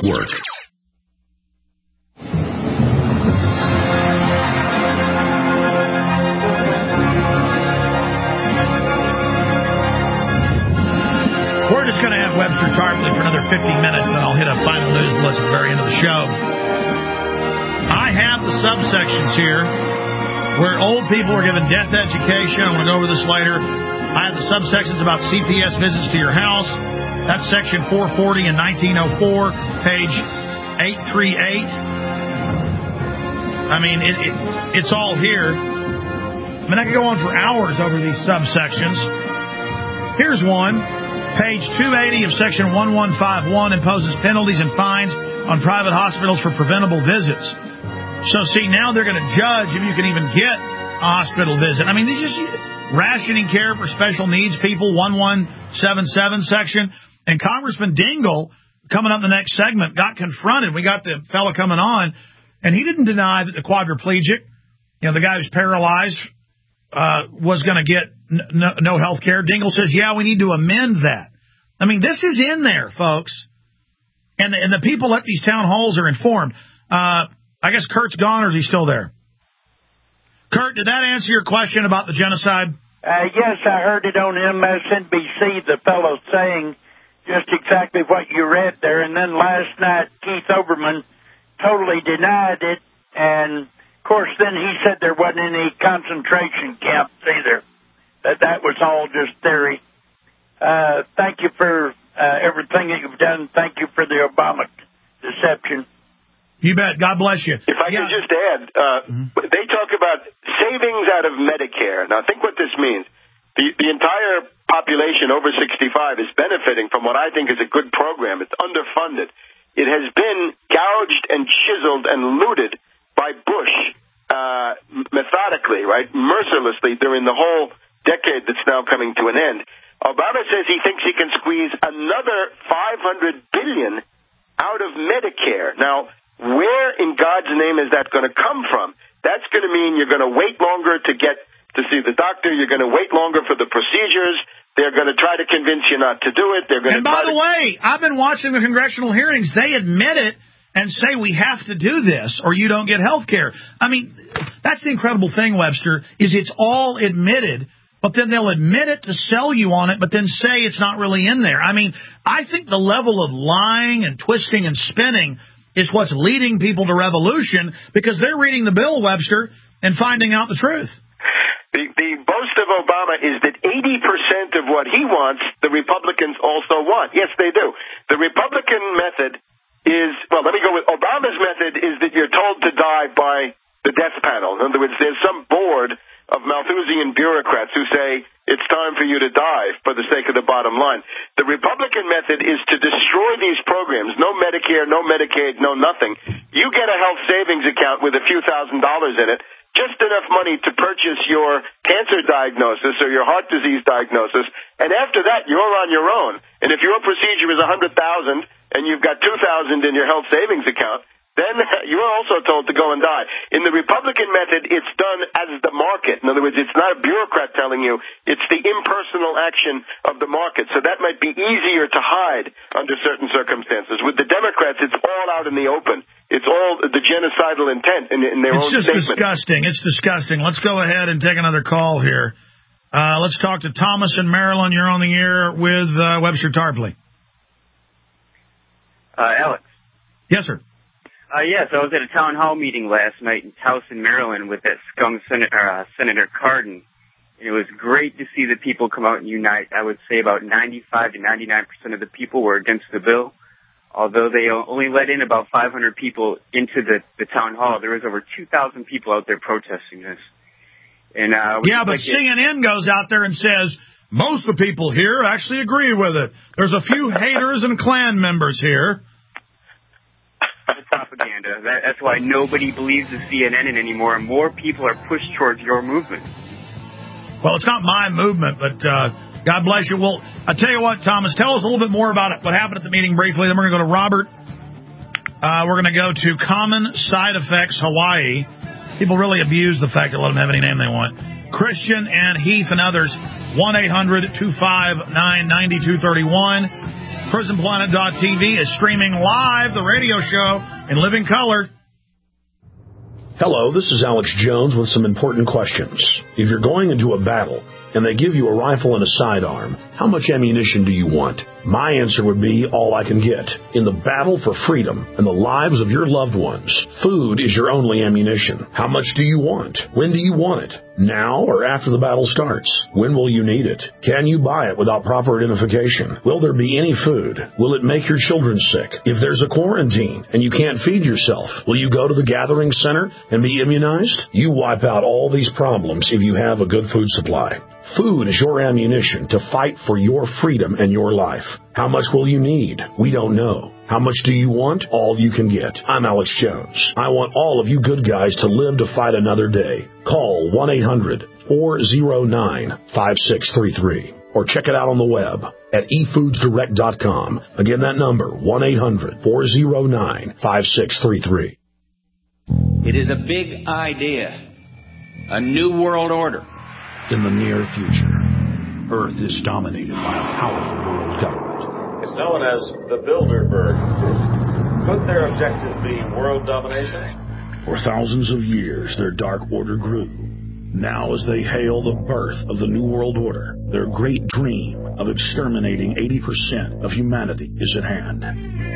Network. We're just going to have Webster Tarpley for another 50 minutes, and I'll hit a final news blitz at the very end of the show. I have the subsections here where old people are given death education. I'm going to go over this later. I have the subsections about CPS visits to your house. That's section 440 in 1904, page 838. I mean, it's all here. I mean, I could go on for hours over these subsections. Here's one. Page 280 of Section 1151 imposes penalties and fines on private hospitals for preventable visits. So, see, now they're going to judge if you can even get a hospital visit. I mean, they just rationing care for special needs people, 1177 section. And Congressman Dingell, coming up in the next segment, got confronted. We got the fellow coming on, and he didn't deny that the quadriplegic, the guy who's paralyzed, was going to get no health care. Dingell says, yeah, we need to amend that. I mean, this is in there, folks. And the people at these town halls are informed. I guess Kurt's gone, or is he still there? Kurt, did that answer your question about the genocide? Yes, I heard it on MSNBC, the fellow saying just exactly what you read there. And then last night, Keith Olbermann totally denied it. And, of course, then he said there wasn't any concentration camps either. That was all just theory. Thank you for everything that you've done. Thank you for the Obama deception. You bet. God bless you. If I could just add, they talk about savings out of Medicare. Now, think what this means. The entire population over 65 is benefiting from what I think is a good program. It's underfunded. It has been gouged and chiseled and looted by Bush methodically, right, mercilessly during the whole decade that's now coming to an end. Obama says he thinks he can squeeze another $500 billion out of Medicare. Now, where in God's name is that going to come from? That's going to mean you're going to wait longer to get to see the doctor. You're going to wait longer for the procedures. They're going to try to convince you not to do it. They're going and by the way, I've been watching the congressional hearings. They admit it and say we have to do this or you don't get health care. I mean, that's the incredible thing, Webster, is it's all admitted. But then they'll admit it to sell you on it, but then say it's not really in there. I mean, I think the level of lying and twisting and spinning is what's leading people to revolution because they're reading the bill, Webster, and finding out the truth. The boast of Obama is that 80% of what he wants, the Republicans also want. Yes, they do. The Republican method is, well, let me go with Obama's method is that you're told to die by the death panel. In other words, there's some board of Malthusian bureaucrats who say it's time for you to die for the sake of the bottom line. The Republican method is to destroy these programs. No Medicare, no Medicaid, no nothing. You get a health savings account with a few $1,000s in it, just enough money to purchase your cancer diagnosis or your heart disease diagnosis, and after that, you're on your own. And if your procedure is $100,000 and you've got $2,000 in your health savings account, then you're also told to go and die. In the Republican method, it's done as the market. In other words, it's not a bureaucrat telling you. It's the impersonal action of the market. So that might be easier to hide under certain circumstances. With the Democrats, it's all out in the open. It's all the genocidal intent in their own statement. It's just disgusting. It's disgusting. Let's go ahead and take another call here. Let's talk to Thomas in Maryland. You're on the air with Webster Tarpley. Alex. Yes, sir. Yes, I was at a town hall meeting last night in Towson, Maryland, with that skunk Senator Cardin. And it was great to see the people come out and unite. I would say about 95 to 99% of the people were against the bill. Although they only let in about 500 people into the town hall, there was over 2,000 people out there protesting this. And but CNN goes out there and says, most of the people here actually agree with it. There's a few haters and Klan members here. Propaganda. That's why nobody believes the CNN anymore, and more people are pushed towards your movement. Well, it's not my movement, but God bless you. Well, I tell you what, Thomas, tell us a little bit more about it, what happened at the meeting briefly. Then we're going to go to Robert. We're going to go to Common Side Effects Hawaii. People really abuse the fact that let them have any name they want. Christian and Heath and others, 1-800-259-9231. PrisonPlanet.tv is streaming live the radio show in living color. Hello, this is Alex Jones with some important questions. If you're going into a battle and they give you a rifle and a sidearm, how much ammunition do you want? My answer would be all I can get. In the battle for freedom and the lives of your loved ones, food is your only ammunition. How much do you want? When do you want it? Now or after the battle starts? When will you need it? Can you buy it without proper identification? Will there be any food? Will it make your children sick? If there's a quarantine and you can't feed yourself, will you go to the gathering center and be immunized? You wipe out all these problems if you have a good food supply. Food is your ammunition to fight for your freedom and your life. How much will you need? We don't know. How much do you want? All you can get. I'm Alex Jones. I want all of you good guys to live to fight another day. Call 1-800-409-5633 or check it out on the web at efoodsdirect.com. Again, that number, 1-800-409-5633. It is a big idea, a new world order. In the near future, Earth is dominated by a powerful world government. It's known as the Bilderberg Group. Could their objective be world domination? For thousands of years, their dark order grew. Now, as they hail the birth of the New World Order, their great dream of exterminating 80% of humanity is at hand.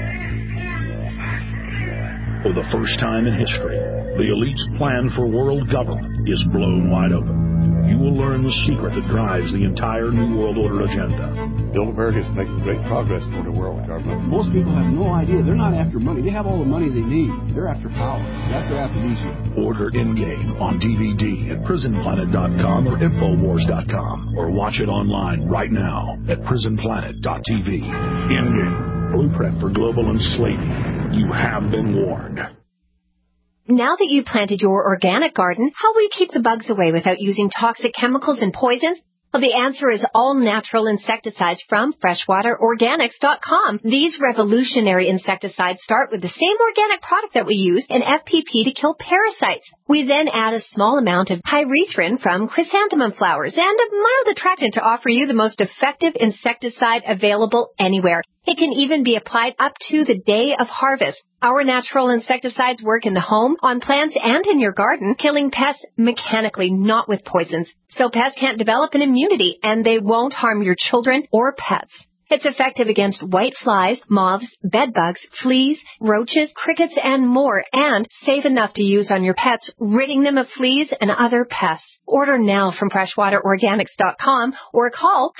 For the first time in history, the elite's plan for world government is blown wide open. You will learn the secret that drives the entire New World Order agenda. Bilderberg is making great progress toward a world government. Most people have no idea. They're not after money. They have all the money they need. They're after power. That's their aphrodisiac. Order Endgame on DVD at PrisonPlanet.com or Infowars.com, or watch it online right now at PrisonPlanet.tv. Endgame, blueprint for global enslavement. You have been warned. Now that you've planted your organic garden, how will you keep the bugs away without using toxic chemicals and poisons? Well, the answer is all-natural insecticides from FreshwaterOrganics.com. These revolutionary insecticides start with the same organic product that we use in FPP to kill parasites. We then add a small amount of pyrethrin from chrysanthemum flowers and a mild attractant to offer you the most effective insecticide available anywhere. It can even be applied up to the day of harvest. Our natural insecticides work in the home, on plants, and in your garden, killing pests mechanically, not with poisons. So pests can't develop an immunity, and they won't harm your children or pets. It's effective against white flies, moths, bedbugs, fleas, roaches, crickets, and more, and safe enough to use on your pets, ridding them of fleas and other pests. Order now from FreshwaterOrganics.com or call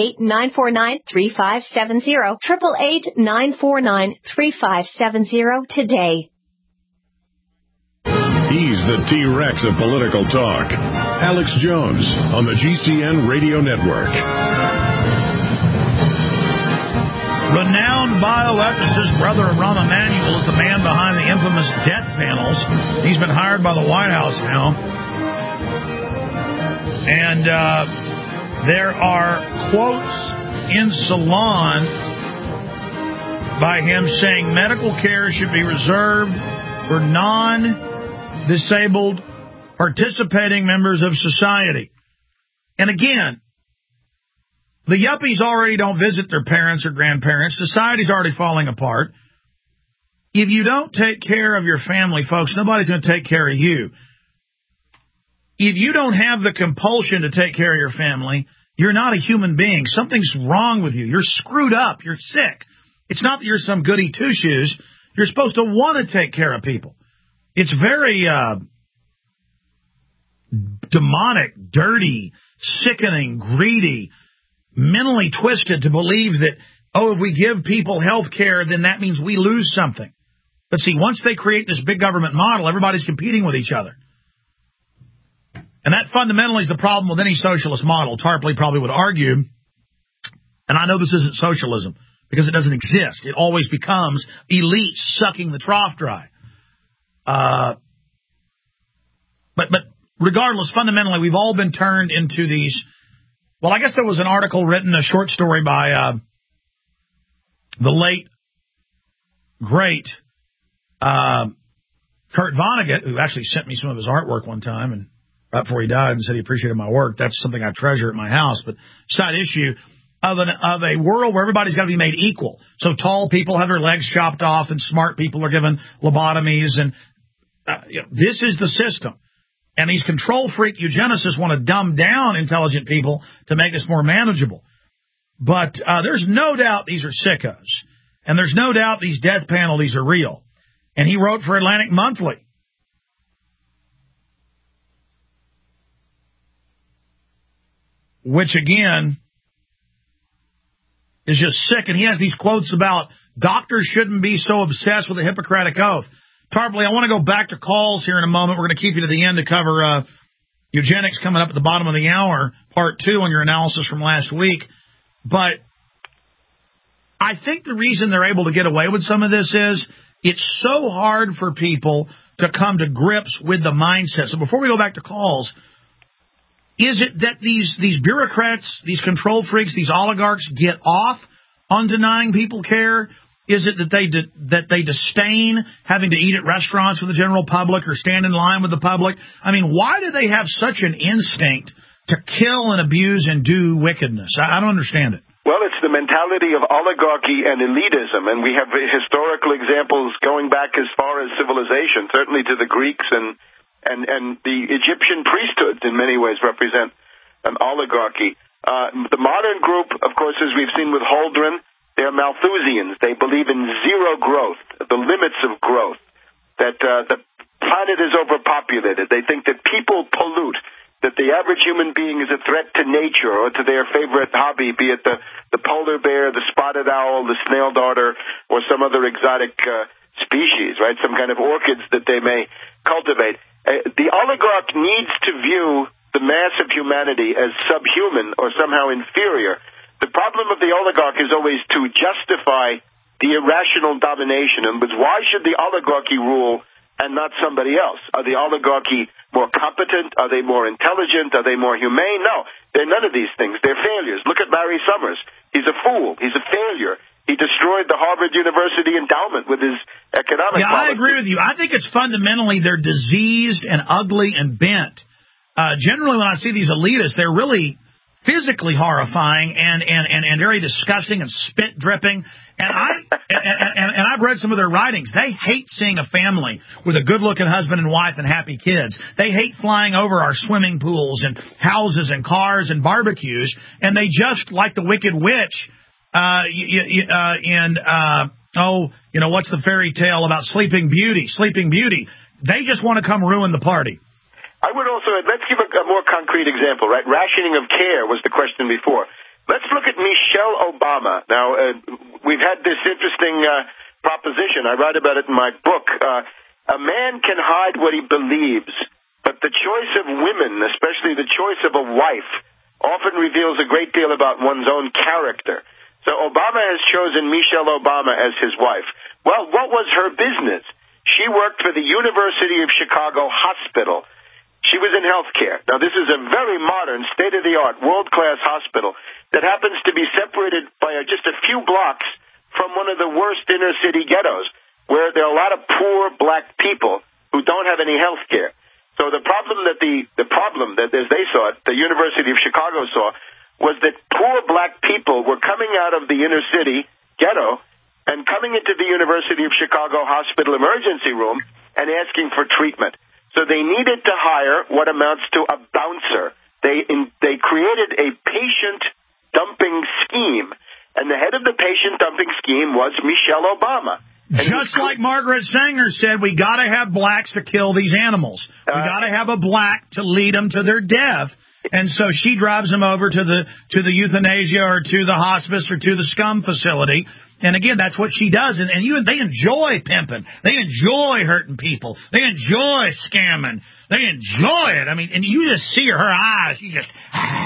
888-949-3570, 888-949-3570 today. He's the T-Rex of political talk. Alex Jones on the GCN Radio Network. Renowned bioethicist Brother Rahm Emanuel is the man behind the infamous death panels. He's been hired by the White House now. And there are quotes in Salon by him saying medical care should be reserved for non-disabled participating members of society. And again, the yuppies already don't visit their parents or grandparents. Society's already falling apart. If you don't take care of your family, folks, nobody's going to take care of you. If you don't have the compulsion to take care of your family, you're not a human being. Something's wrong with you. You're screwed up. You're sick. It's not that you're some goody two-shoes. You're supposed to want to take care of people. It's very demonic, dirty, sickening, greedy, mentally twisted to believe that, oh, if we give people health care, then that means we lose something. But see, once they create this big government model, everybody's competing with each other. And that fundamentally is the problem with any socialist model. Tarpley probably would argue, and I know this isn't socialism, because it doesn't exist. It always becomes elites sucking the trough dry. But regardless, fundamentally, we've all been turned into these. Well, I guess there was an article written, a short story by the late, great Kurt Vonnegut, who actually sent me some of his artwork one time, and right before he died, and said he appreciated my work. That's something I treasure at my house. But side issue, of a world where everybody's got to be made equal. So tall people have their legs chopped off, and smart people are given lobotomies, and this is the system. And these control freak eugenicists want to dumb down intelligent people to make this more manageable. But there's no doubt these are sickos, and there's no doubt these death penalties are real. And he wrote for Atlantic Monthly. Which, again, is just sick. And he has these quotes about doctors shouldn't be so obsessed with the Hippocratic Oath. Tarpley, I want to go back to calls here in a moment. We're going to keep you to the end to cover eugenics coming up at the bottom of the hour, part 2 on your analysis from last week. But I think the reason they're able to get away with some of this is it's so hard for people to come to grips with the mindset. So before we go back to calls, is it that these bureaucrats, these control freaks, these oligarchs get off on denying people care? Is it that they disdain having to eat at restaurants with the general public or stand in line with the public? I mean, why do they have such an instinct to kill and abuse and do wickedness? I don't understand it. Well, it's the mentality of oligarchy and elitism, and we have historical examples going back as far as civilization, certainly to the Greeks and the Egyptian priesthoods in many ways represent an oligarchy. The modern group, of course, as we've seen with Holdren, they're Malthusians. They believe in zero growth, the limits of growth, that the planet is overpopulated. They think that people pollute, that the average human being is a threat to nature or to their favorite hobby, be it the polar bear, the spotted owl, the snail darter, or some other exotic species, right? Some kind of orchids that they may cultivate. The oligarch needs to view the mass of humanity as subhuman or somehow inferior. The problem of the oligarch is always to justify the irrational domination. And why should the oligarchy rule and not somebody else? Are the oligarchy more competent? Are they more intelligent? Are they more humane? No, they're none of these things. They're failures. Look at Larry Summers. He's a fool. He's a failure. He destroyed the Harvard University endowment with his economic policy. I agree with you. I think it's fundamentally they're diseased and ugly and bent. Generally, when I see these elitists, they're really physically horrifying and very disgusting and spit dripping. And I've read some of their writings. They hate seeing a family with a good-looking husband and wife and happy kids. They hate flying over our swimming pools and houses and cars and barbecues. And they just, like the Wicked Witch, what's the fairy tale about Sleeping Beauty? They just want to come ruin the party. I would also, let's give a more concrete example, right? Rationing of care was the question before. Let's look at Michelle Obama. Now, we've had this interesting proposition. I write about it in my book. A man can hide what he believes, but the choice of women, especially the choice of a wife, often reveals a great deal about one's own character. So Obama has chosen Michelle Obama as his wife. Well, what was her business? She worked for the University of Chicago Hospital. She was in healthcare. Now, this is a very modern, state-of-the-art, world-class hospital that happens to be separated by just a few blocks from one of the worst inner-city ghettos, where there are a lot of poor black people who don't have any health care. So the problem that as they saw it, the University of Chicago saw, was that poor black people were coming out of the inner-city ghetto and coming into the University of Chicago Hospital emergency room and asking for treatment. So they needed to hire what amounts to a bouncer. They created a patient dumping scheme, and the head of the patient dumping scheme was Michelle Obama. Just like Margaret Sanger said, we got to have blacks to kill these animals. We got to have a black to lead them to their death. And so she drives them over to the euthanasia or to the hospice or to the scum facility. And again, that's what she does. And they enjoy pimping. They enjoy hurting people. They enjoy scamming. They enjoy it. I mean, and you just see her eyes. She just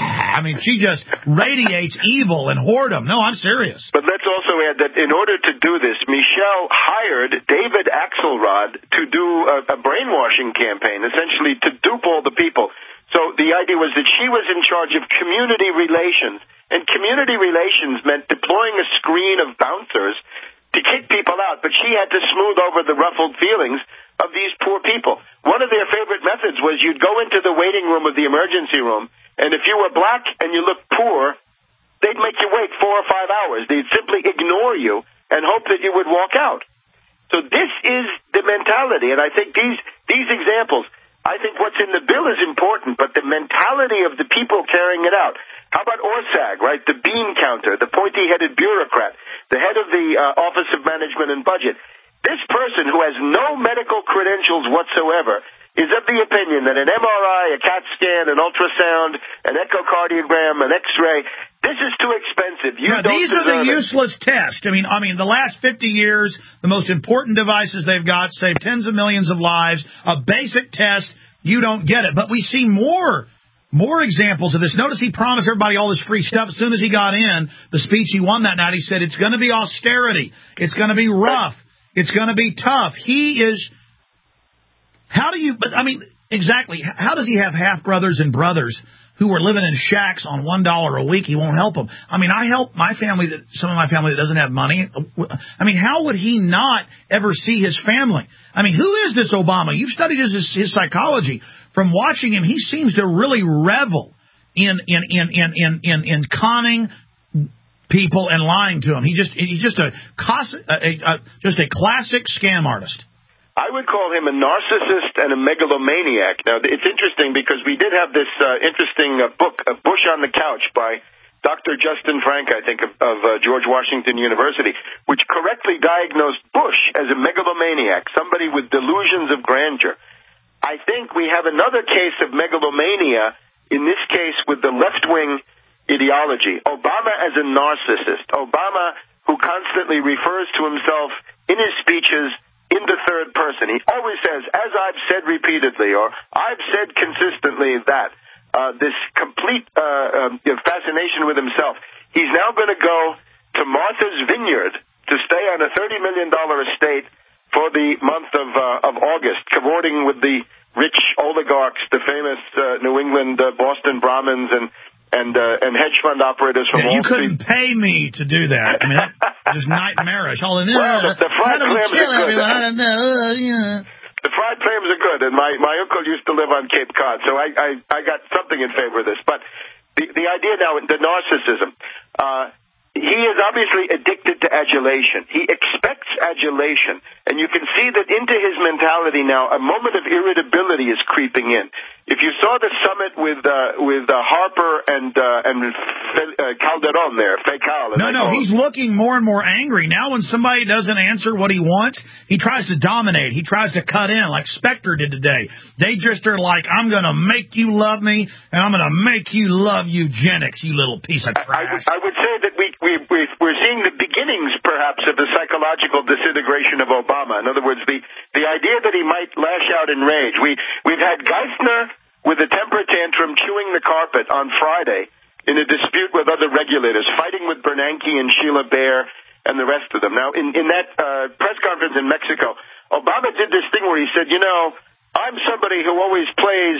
radiates evil and whoredom. No, I'm serious. But let's also add that in order to do this, Michelle hired David Axelrod to do a brainwashing campaign, essentially to dupe all the people. So the idea was that she was in charge of community relations. And community relations meant deploying a screen of bouncers to kick people out, but she had to smooth over the ruffled feelings of these poor people. One of their favorite methods was you'd go into the waiting room of the emergency room, and if you were black and you looked poor, they'd make you wait 4 or 5 hours. They'd simply ignore you and hope that you would walk out. So this is the mentality, and I think these examples, I think what's in the bill is important, but the mentality of the people carrying it out. How about ORSAG, right? The bean counter, the pointy-headed bureaucrat, the head of the Office of Management and Budget. This person who has no medical credentials whatsoever is of the opinion that an MRI, a CAT scan, an ultrasound, an echocardiogram, an X-ray, this is too expensive. These are the useless tests. I mean, the last 50 years, the most important devices they've got save tens of millions of lives. A basic test, you don't get it. But we see more examples of this. Notice he promised everybody all this free stuff. As soon as he got in, the speech he won that night, he said it's going to be austerity. It's going to be rough. It's going to be tough. He is... How does he have half-brothers and brothers who are living in shacks on $1 a week? He won't help them. I mean, I help my family, some of my family that doesn't have money. I mean, how would he not ever see his family? I mean, who is this Obama? You've studied his psychology. From watching him, he seems to really revel in conning people and lying to them. He's just a classic scam artist. I would call him a narcissist and a megalomaniac. Now, it's interesting because we did have this interesting book, Bush on the Couch, by Dr. Justin Frank, I think, of George Washington University, which correctly diagnosed Bush as a megalomaniac, somebody with delusions of grandeur. I think we have another case of megalomania, in this case with the left-wing ideology. Obama as a narcissist. Obama who constantly refers to himself in his speeches in the third person. He always says, as I've said repeatedly, or I've said consistently that. This complete fascination with himself. He's now going to go to Martha's Vineyard to stay on a $30 million estate for the month of August, cavorting with the rich oligarchs, the famous New England Boston Brahmins and hedge fund operators from Wall Street. You couldn't pay me to do that. I mean, that's just nightmarish. Well, the fried clams are good. The fried clams are good, and my uncle used to live on Cape Cod, so I got something in favor of this. But the idea now, the narcissism, he is obviously addicted to adulation. He expects adulation, and you can see that into his mentality now, a moment of irritability is creeping in. If you saw the summit with Harper and Calderon there, Fecal. No, he's looking more and more angry. Now when somebody doesn't answer what he wants, he tries to dominate. He tries to cut in like Spectre did today. They just are like, I'm going to make you love me, and I'm going to make you love eugenics, you little piece of trash. I would say that we're seeing the beginnings, perhaps, of the psychological disintegration of Obama. In other words, the idea that he might lash out in rage. We've had Geithner with a temper tantrum chewing the carpet on Friday in a dispute with other regulators, fighting with Bernanke and Sheila Bair and the rest of them. Now, in that press conference in Mexico, Obama did this thing where he said, I'm somebody who always plays,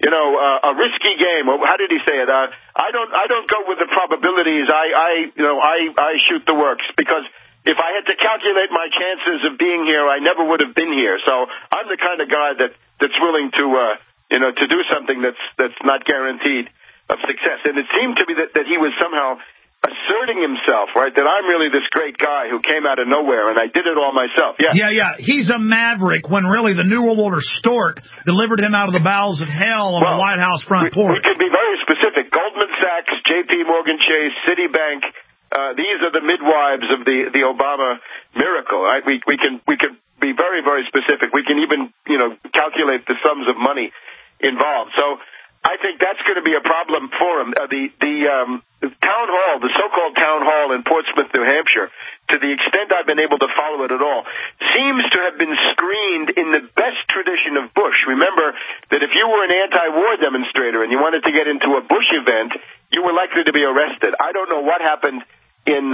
a risky game. How did he say it? I don't go with the probabilities. I shoot the works, because if I had to calculate my chances of being here, I never would have been here. So I'm the kind of guy that's willing to do something that's not guaranteed of success. And it seemed to me that he was somehow asserting himself, right, that I'm really this great guy who came out of nowhere, and I did it all myself. Yeah. He's a maverick, when really the New World Order stork delivered him out of the bowels of hell on the White House front porch. We could be very specific. Goldman Sachs, J.P. Morgan Chase, Citibank, these are the midwives of the Obama miracle, right? We can be very, very specific. We can even, calculate the sums of money involved. So I think that's going to be a problem for him. The town hall, the so-called town hall in Portsmouth, New Hampshire, to the extent I've been able to follow it at all, seems to have been screened in the best tradition of Bush. Remember that if you were an anti-war demonstrator and you wanted to get into a Bush event, you were likely to be arrested. I don't know what happened in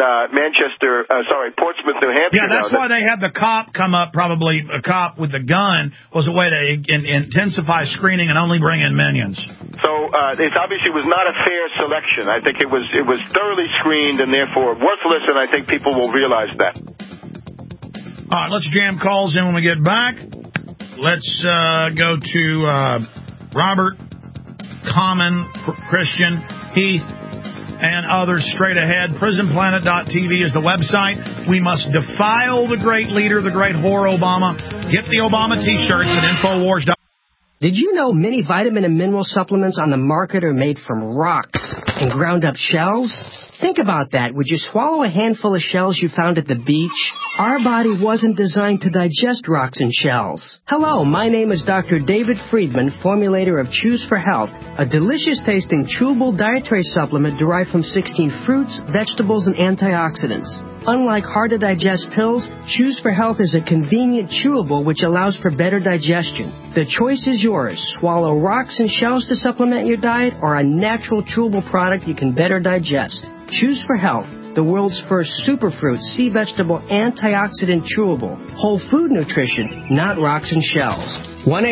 Portsmouth, New Hampshire. Yeah, that's why they had the cop come up, probably a cop with the gun, was a way to intensify screening and only bring in minions. So it obviously was not a fair selection. I think it was thoroughly screened and therefore worthless, and I think people will realize that. All right, let's jam calls in when we get back. Let's go to Robert, Common, Christian, Heath, and others straight ahead. PrisonPlanet.tv is the website. We must defile the great leader, the great whore Obama. Get the Obama T-shirts at Infowars.com. Did you know many vitamin and mineral supplements on the market are made from rocks and ground up shells? Think about that. Would you swallow a handful of shells you found at the beach? Our body wasn't designed to digest rocks and shells. Hello, my name is Dr. David Friedman, formulator of Choose for Health, a delicious-tasting chewable dietary supplement derived from 16 fruits, vegetables, and antioxidants. Unlike hard-to-digest pills, Choose for Health is a convenient chewable which allows for better digestion. The choice is yours. Swallow rocks and shells to supplement your diet or a natural chewable product you can better digest. Choose for Health, the world's first superfruit, sea vegetable, antioxidant chewable. Whole food nutrition, not rocks and shells.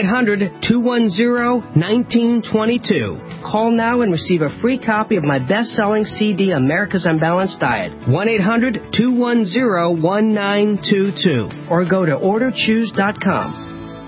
1-800-210-1922. Call now and receive a free copy of my best-selling CD, America's Unbalanced Diet. 1-800-210-1922. Or go to orderchoose.com.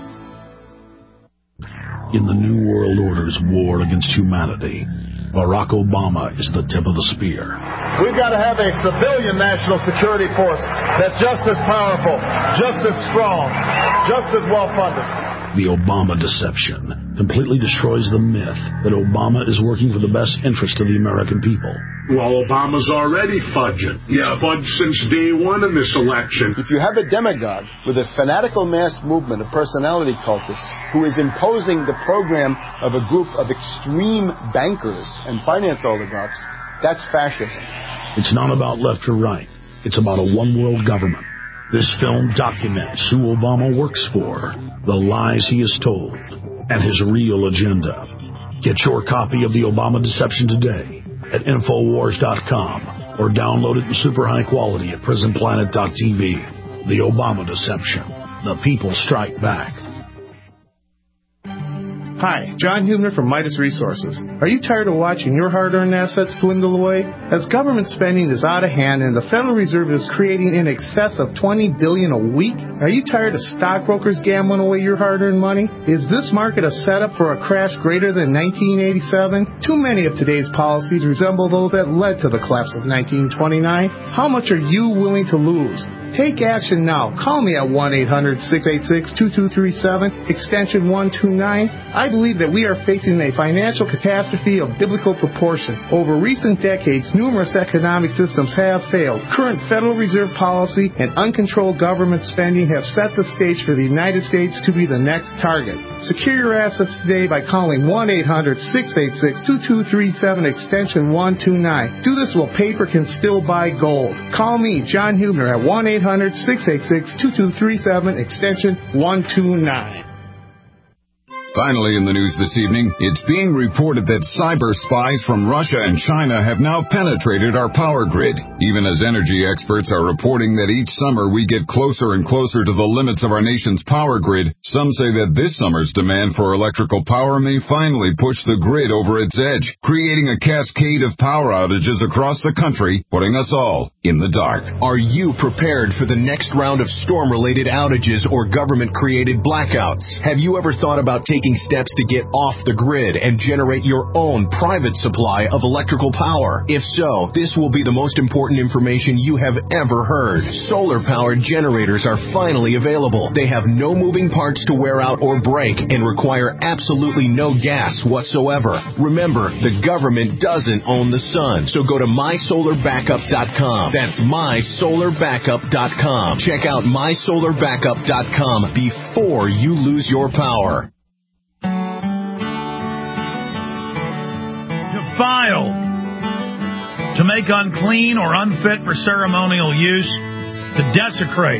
In the New World Order's war against humanity, Barack Obama is the tip of the spear. We've got to have a civilian national security force that's just as powerful, just as strong, just as well-funded. The Obama deception completely destroys the myth that Obama is working for the best interest of the American people. Well, Obama's already fudging. He's fudged since day one in this election. If you have a demagogue with a fanatical mass movement of personality cultists who is imposing the program of a group of extreme bankers and finance oligarchs, that's fascism. It's not about left or right. It's about a one-world government. This film documents who Obama works for, the lies he has told, and his real agenda. Get your copy of The Obama Deception today at Infowars.com or download it in super high quality at PrisonPlanet.tv. The Obama Deception. The people strike back. Hi, John Hubner from Midas Resources. Are you tired of watching your hard-earned assets dwindle away? As government spending is out of hand and the Federal Reserve is creating in excess of $20 billion a week, are you tired of stockbrokers gambling away your hard-earned money? Is this market a setup for a crash greater than 1987? Too many of today's policies resemble those that led to the collapse of 1929. How much are you willing to lose? Take action now. Call me at 1-800-686-2237, extension 129. I believe that we are facing a financial catastrophe of biblical proportion. Over recent decades, numerous economic systems have failed. Current Federal Reserve policy and uncontrolled government spending have set the stage for the United States to be the next target. Secure your assets today by calling 1-800-686-2237, extension 129. Do this while paper can still buy gold. Call me, John Hubner, at 1-800-686-2237, extension 129. Finally in the news this evening, it's being reported that cyber spies from Russia and China have now penetrated our power grid. Even as energy experts are reporting that each summer we get closer and closer to the limits of our nation's power grid, some say that this summer's demand for electrical power may finally push the grid over its edge, creating a cascade of power outages across the country, putting us all in the dark. Are you prepared for the next round of storm-related outages or government-created blackouts? Have you ever thought about taking steps to get off the grid and generate your own private supply of electrical power? If so, this will be the most important information you have ever heard. Solar-powered generators are finally available. They have no moving parts to wear out or break and require absolutely no gas whatsoever. Remember, the government doesn't own the sun, so go to mysolarbackup.com. That's mysolarbackup.com. Check out mysolarbackup.com before you lose your power. Defile, to make unclean or unfit for ceremonial use, to desecrate,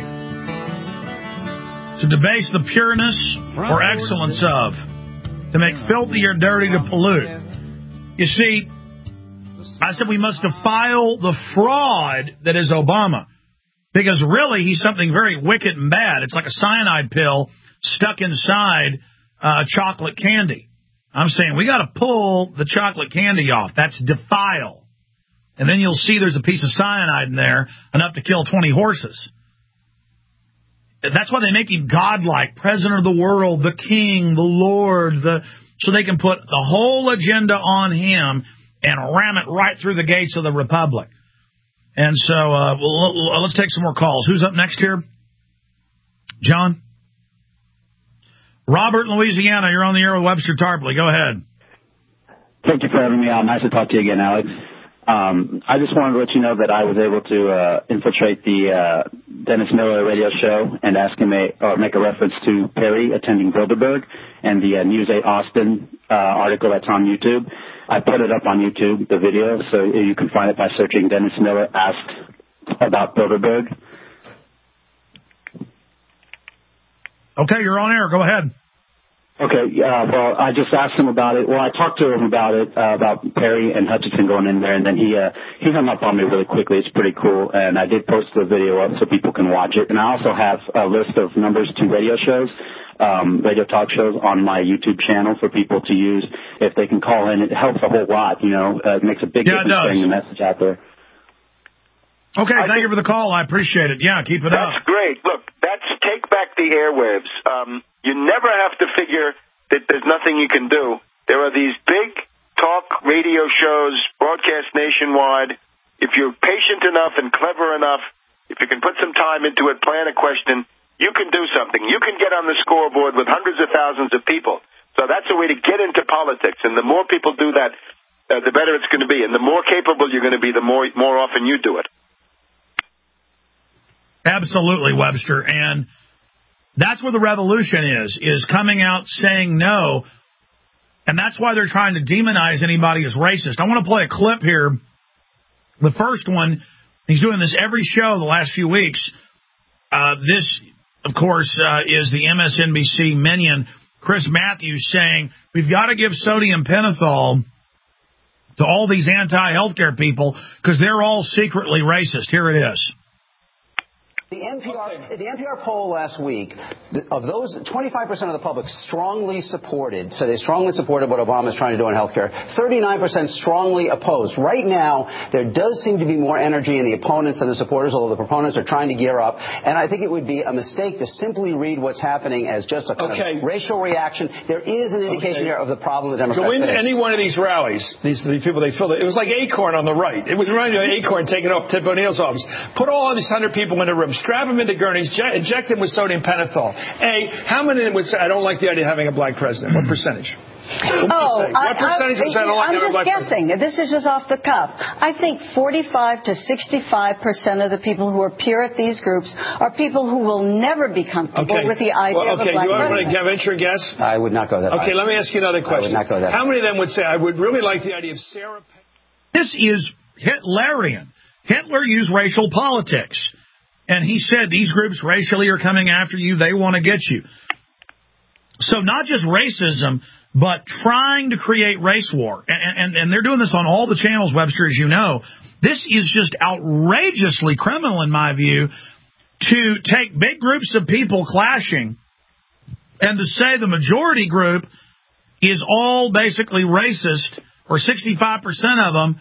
to debase the pureness or excellence of, to make filthy or dirty, to pollute. You see, I said we must defile the fraud that is Obama, because really he's something very wicked and bad. It's like a cyanide pill stuck inside chocolate candy. I'm saying we got to pull the chocolate candy off. That's defile. And then you'll see there's a piece of cyanide in there, enough to kill 20 horses. That's why they make him godlike, president of the world, the king, the Lord, so they can put the whole agenda on him and ram it right through the gates of the Republic. And so let's take some more calls. Who's up next here? John? Robert in Louisiana, you're on the air with Webster Tarpley. Go ahead. Thank you for having me on. Nice to talk to you again, Alex. I just wanted to let you know that I was able to infiltrate the Dennis Miller radio show and ask him make a reference to Perry attending Bilderberg and the News 8 Austin article that's on YouTube. I put it up on YouTube, the video, so you can find it by searching Dennis Miller asked about Bilderberg. Okay, you're on air. Go ahead. Okay, well, I just asked him about it. Well, I talked to him about it, about Perry and Hutchinson going in there, and then he hung up on me really quickly. It's pretty cool, and I did post the video up so people can watch it. And I also have a list of numbers to radio shows, radio talk shows on my YouTube channel for people to use if they can call in. It helps a whole lot, you know. It makes a big difference getting the message out there. Okay, thank you for the call. I appreciate it. Yeah, keep it up. That's great. Look, that's take back the airwaves. You never have to figure that there's nothing you can do. There are these big talk radio shows broadcast nationwide. If you're patient enough and clever enough, if you can put some time into it, plan a question, you can do something. You can get on the scoreboard with hundreds of thousands of people. So that's a way to get into politics. And the more people do that, the better it's going to be. And the more capable you're going to be, the more often you do it. Absolutely, Webster. And that's where the revolution is coming out saying no. And that's why they're trying to demonize anybody as racist. I want to play a clip here. The first one, he's doing this every show the last few weeks. This, of course, is the MSNBC minion, Chris Matthews, saying we've got to give sodium pentothal to all these anti-healthcare people because they're all secretly racist. Here it is. The NPR poll last week, of those, 25% of the public strongly supported, so they strongly supported what Obama's trying to do in healthcare. 39% strongly opposed. Right now, there does seem to be more energy in the opponents than the supporters, although the proponents are trying to gear up. And I think it would be a mistake to simply read what's happening as just a kind of racial reaction. There is an indication here of the problem the Democrats face. Go into any one of these rallies, these people, they filled it. It was like Acorn on the right. It was reminding me of Acorn taking off Tip O'Neill's office. Put all these 100 people in a room. Strap them into gurneys, inject them with sodium pentothal. How many of them would say, I don't like the idea of having a black president? What percentage? What percentage would say, I don't like having a black president? I'm just guessing. This is just off the cuff. I think 45 to 65% of the people who appear at these groups are people who will never be comfortable with the idea of a black president. You want to venture a guess? I would not go that high. Okay, let me ask you another question. I would not go that high. How many of them would say, I would really like the idea of Sarah Palin? This is Hitlerian. Hitler used racial politics. And he said these groups racially are coming after you. They want to get you. So not just racism, but trying to create race war. And they're doing this on all the channels, Webster, as you know. This is just outrageously criminal, in my view, to take big groups of people clashing and to say the majority group is all basically racist, or 65% of them.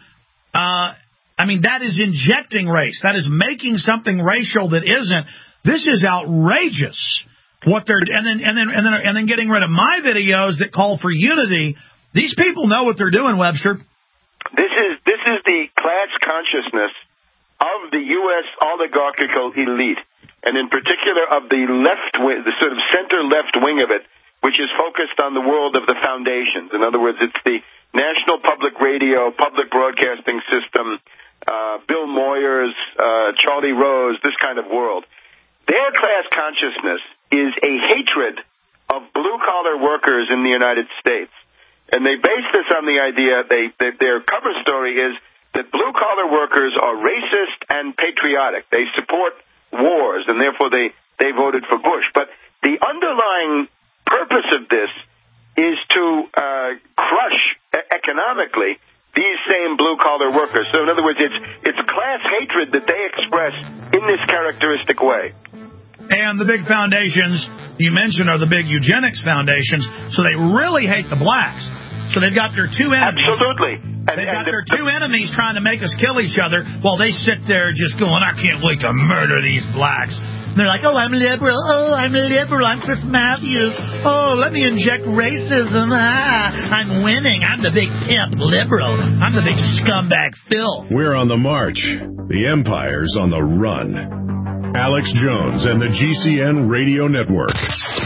I mean, that is injecting race. That is making something racial that isn't. This is outrageous. What they're and then getting rid of my videos that call for unity. These people know what they're doing, Webster. This is the class consciousness of the U.S. oligarchical elite, and in particular of the left wing, the sort of center left wing of it, which is focused on the world of the foundations. In other words, it's the National Public Radio, Public Broadcasting System, Bill Moyers, Charlie Rose, this kind of world. Their class consciousness is a hatred of blue-collar workers in the United States. And they base this on the idea, their cover story is that blue-collar workers are racist and patriotic. They support wars, and therefore they voted for Bush. But the underlying purpose of this is to crush economically these same blue-collar workers. So in other words, it's class hatred that they express in this characteristic way. And the big foundations you mentioned are the big eugenics foundations, so they really hate the blacks. So they've got their two enemies. Absolutely. They've got their two enemies trying to make us kill each other while they sit there just going, I can't wait to murder these blacks. And they're like, oh, I'm liberal. Oh, I'm liberal. I'm Chris Matthews. Oh, let me inject racism. I'm winning. I'm the big pimp liberal. I'm the big scumbag Phil. We're on the march. The empire's on the run. Alex Jones and the GCN Radio Network.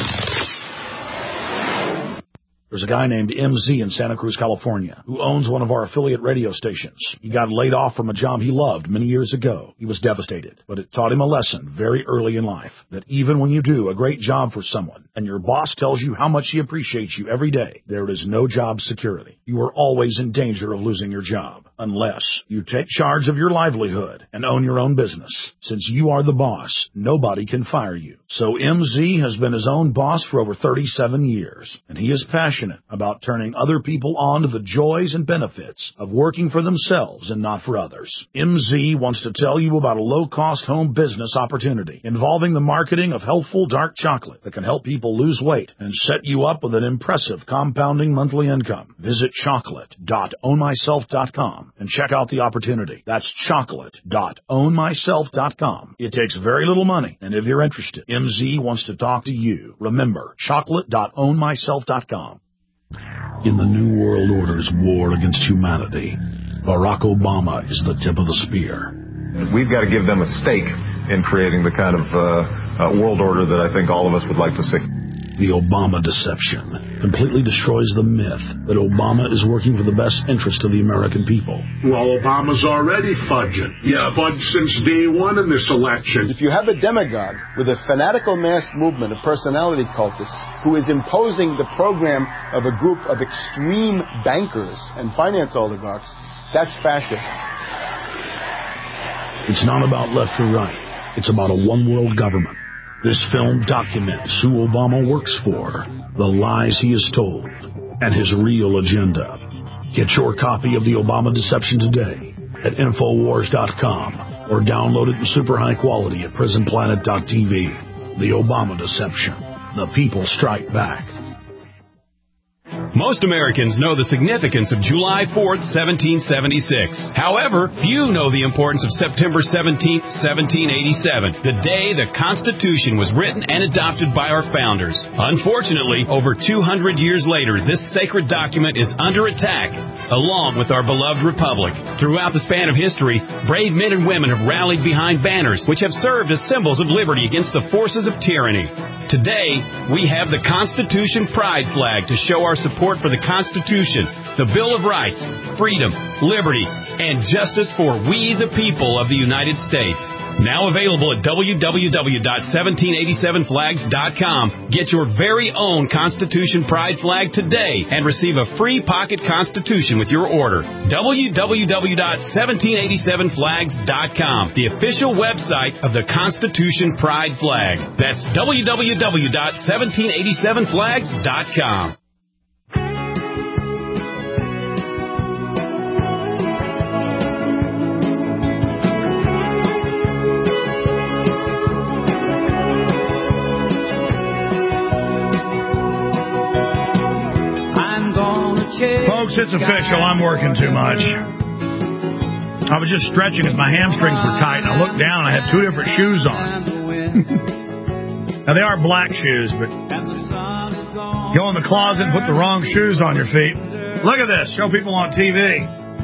There's a guy named MZ in Santa Cruz, California, who owns one of our affiliate radio stations. He got laid off from a job he loved many years ago. He was devastated, but it taught him a lesson very early in life, that even when you do a great job for someone and your boss tells you how much he appreciates you every day, there is no job security. You are always in danger of losing your job, unless you take charge of your livelihood and own your own business. Since you are the boss, nobody can fire you. So MZ has been his own boss for over 37 years, and he is passionate about turning other people on to the joys and benefits of working for themselves and not for others. MZ wants to tell you about a low-cost home business opportunity involving the marketing of healthful dark chocolate that can help people lose weight and set you up with an impressive compounding monthly income. Visit chocolate.ownmyself.com and check out the opportunity. That's chocolate.ownmyself.com. It takes very little money, and if you're interested, MZ wants to talk to you. Remember, chocolate.ownmyself.com. In the New World Order's war against humanity, Barack Obama is the tip of the spear. We've got to give them a stake in creating the kind of world order that I think all of us would like to see. The Obama deception completely destroys the myth that Obama is working for the best interest of the American people. Well, Obama's already fudging. He's fudged since day one in this election. If you have a demagogue with a fanatical mass movement of personality cultists who is imposing the program of a group of extreme bankers and finance oligarchs, that's fascism. It's not about left or right. It's about a one-world government. This film documents who Obama works for, the lies he has told, and his real agenda. Get your copy of The Obama Deception today at Infowars.com or download it in super high quality at PrisonPlanet.tv. The Obama Deception. The people strike back. Most Americans know the significance of July 4th, 1776. However, few know the importance of September 17th, 1787, the day the Constitution was written and adopted by our founders. Unfortunately, over 200 years later, this sacred document is under attack, along with our beloved republic. Throughout the span of history, brave men and women have rallied behind banners which have served as symbols of liberty against the forces of tyranny. Today, we have the Constitution Pride flag to show our support for the Constitution, the Bill of Rights, freedom, liberty, and justice for we the people of the United States. Now available at www.1787flags.com. Get your very own Constitution Pride flag today and receive a free pocket Constitution with your order. www.1787flags.com, the official website of the Constitution Pride flag. That's www.1787flags.com. Folks, it's official. I'm working too much. I was just stretching as my hamstrings were tight, and I looked down and I had two different shoes on. Now, they are black shoes, but go in the closet and put the wrong shoes on your feet. Look at this. Show people on TV.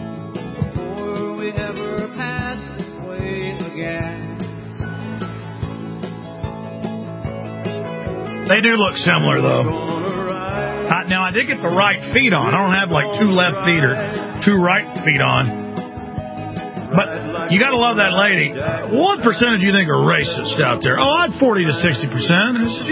They do look similar, though. Now, I did get the right feet on. I don't have like two left feet or two right feet on. But you got to love that lady. What percentage do you think are racist out there? Oh, I'd 40 to 60%.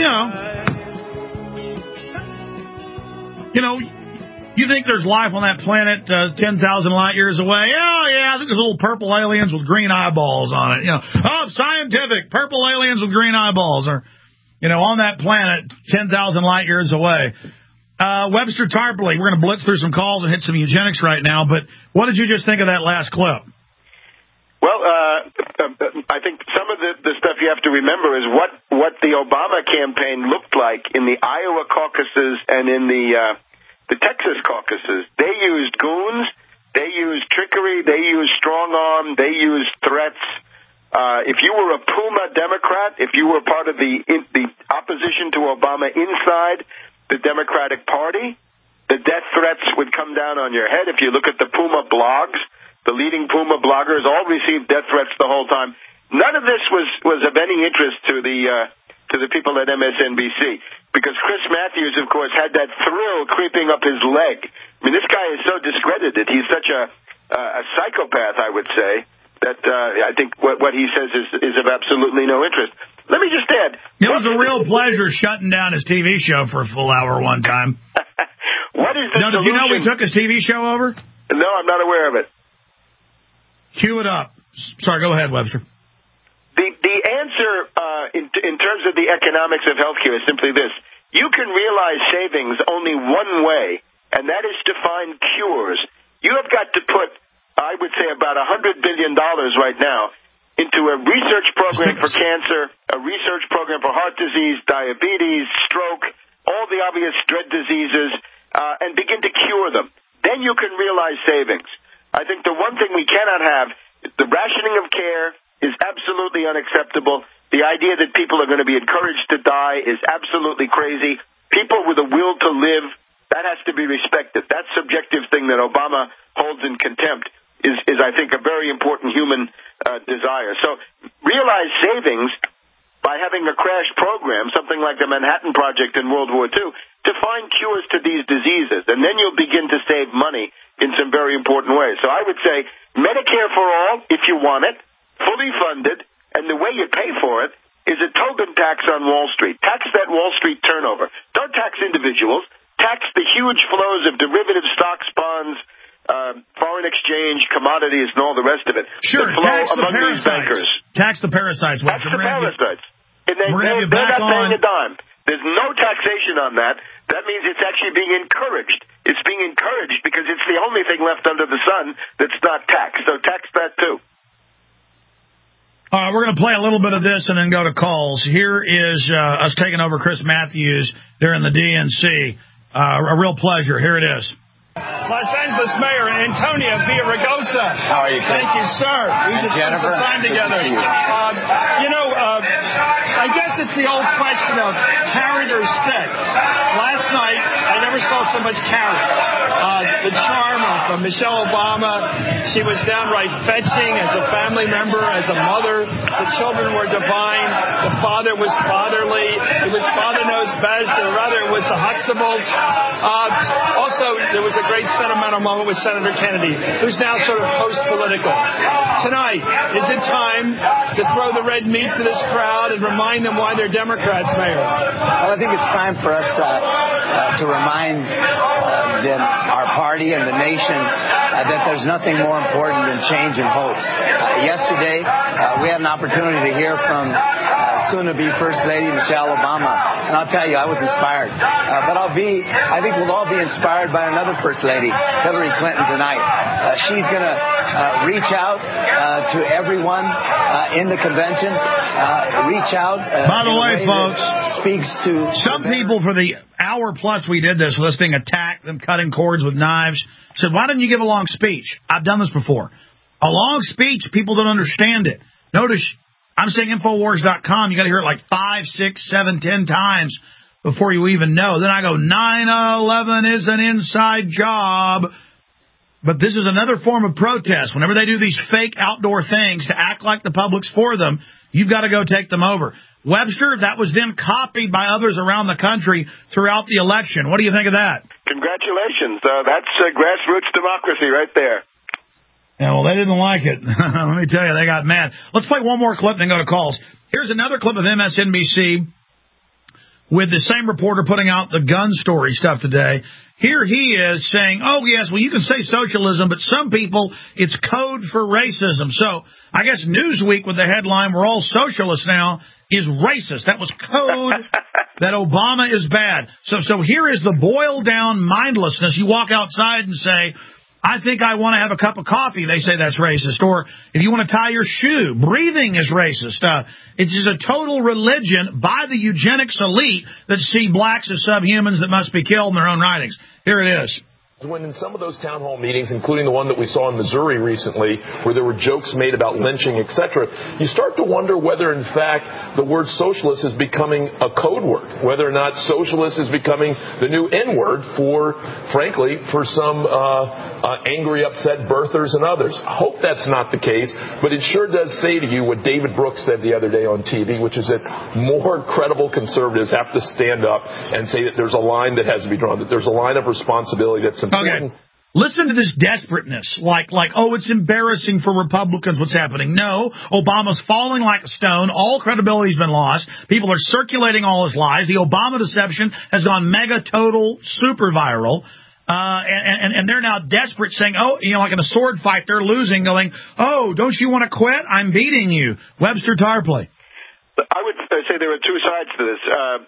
You know, you think there's life on that planet 10,000 light years away? Oh, yeah, I think there's little purple aliens with green eyeballs on it. You know, oh, scientific, purple aliens with green eyeballs are, you know, on that planet 10,000 light years away. Webster Tarpley, we're going to blitz through some calls and hit some eugenics right now, but what did you just think of that last clip? Well, I think some of the stuff you have to remember is what the Obama campaign looked like in the Iowa caucuses and in the Texas caucuses. They used goons, they used trickery, they used strong arm, they used threats. If you were a Puma Democrat, if you were part of the opposition to Obama inside the Democratic Party, the death threats would come down on your head. If you look at the Puma blogs, the leading Puma bloggers all received death threats the whole time. None of this was of any interest to the people at MSNBC, because Chris Matthews, of course, had that thrill creeping up his leg. I mean, this guy is so discredited. He's such a psychopath, I would say, that I think what he says is of absolutely no interest. Let me just add. It was a real pleasure shutting down his TV show for a full hour one time. What is the solution? Did you know we took his TV show over? No, I'm not aware of it. Cue it up. Sorry, go ahead, Webster. The answer in terms of the economics of healthcare is simply this. You can realize savings only one way, and that is to find cures. You have got to put, I would say, about $100 billion right now into a research program for cancer, a research program for heart disease, diabetes, stroke, all the obvious dread diseases, and begin to cure them. Then you can realize savings. I think the one thing we cannot have, the rationing of care is absolutely unacceptable. The idea that people are going to be encouraged to die is absolutely crazy. People with a will to live, that has to be respected. That subjective thing that Obama holds in contempt is I think, a very important human desire. So realize savings by having a crash program, something like the Manhattan Project in World War II, to find cures to these diseases. And then you'll begin to save money in some very important ways. So I would say Medicare for all, if you want it, fully funded, and the way you pay for it is a Tobin tax on Wall Street. Tax that Wall Street turnover. Don't tax individuals. Tax the huge flows of derivative stocks, bonds, foreign exchange, commodities, and all the rest of it. Sure, the flow among these bankers. Tax the parasites. Tax the parasites. And they're not paying a dime. There's no taxation on that. That means it's actually being encouraged. It's being encouraged because it's the only thing left under the sun that's not taxed. So tax that too. All right, we're going to play a little bit of this and then go to calls. Here is us taking over Chris Matthews during the DNC. A real pleasure. Here it is. Los Angeles Mayor Antonio Villaraigosa. How are you, Chris? Thank you, sir. We just spent some time together. I guess it's the old question of carrot or stick. Last night, I never saw so much carrot. The charm of Michelle Obama, she was downright fetching as a family member, as a mother. The children were divine. The father was fatherly. It was father knows best, or rather it was the Huxtables. Also, there was a great sentimental moment with Senator Kennedy, who's now sort of post-political. Tonight, is it time to throw the red meat to this crowd and remind them why they're Democrats, Mayor? Well, I think it's time for us to remind our party and the nation that there's nothing more important than change and hope. Yesterday, we had an opportunity to hear from soon-to-be First Lady Michelle Obama, and I'll tell you, I was inspired. But I think we'll all be inspired by another First Lady, Hillary Clinton, tonight. She's going to reach out to everyone in the convention, reach out. By the way, folks, speaks to some people for the hour plus we did this, with us being attacked, them cutting cords with knives, said, why didn't you give a long speech? I've done this before. A long speech, people don't understand it. Notice, I'm saying Infowars.com, you got to hear it like 5, 6, 7, 10 times before you even know. Then I go, 9/11 is an inside job. But this is another form of protest. Whenever they do these fake outdoor things to act like the public's for them, you've got to go take them over. Webster, that was then copied by others around the country throughout the election. What do you think of that? Congratulations. That's grassroots democracy right there. Yeah, well, they didn't like it. Let me tell you, they got mad. Let's play one more clip and then go to calls. Here's another clip of MSNBC with the same reporter putting out the gun story stuff today. Here he is saying, oh, yes, well, you can say socialism, but some people, it's code for racism. So I guess Newsweek with the headline, we're all socialists now, is racist. That was code that Obama is bad. So here is the boiled down mindlessness. You walk outside and say, I think I want to have a cup of coffee. They say that's racist. Or if you want to tie your shoe, breathing is racist. It's just a total religion by the eugenics elite that see blacks as subhumans that must be killed in their own writings. Here it is. When in some of those town hall meetings, including the one that we saw in Missouri recently, where there were jokes made about lynching, etc., you start to wonder whether, in fact, the word socialist is becoming a code word, whether or not socialist is becoming the new N-word for, frankly, for some angry, upset birthers and others. I hope that's not the case, but it sure does say to you what David Brooks said the other day on TV, which is that more credible conservatives have to stand up and say that there's a line that has to be drawn, that there's a line of responsibility that's important. Okay. Listen to this desperateness, like, oh, it's embarrassing for Republicans what's happening. No, Obama's falling like a stone. All credibility's been lost. People are circulating all his lies. The Obama deception has gone mega, total, super viral. And they're now desperate, saying, oh, like in a sword fight, they're losing, going, oh, don't you want to quit? I'm beating you. Webster Tarpley. I would say there are two sides to this.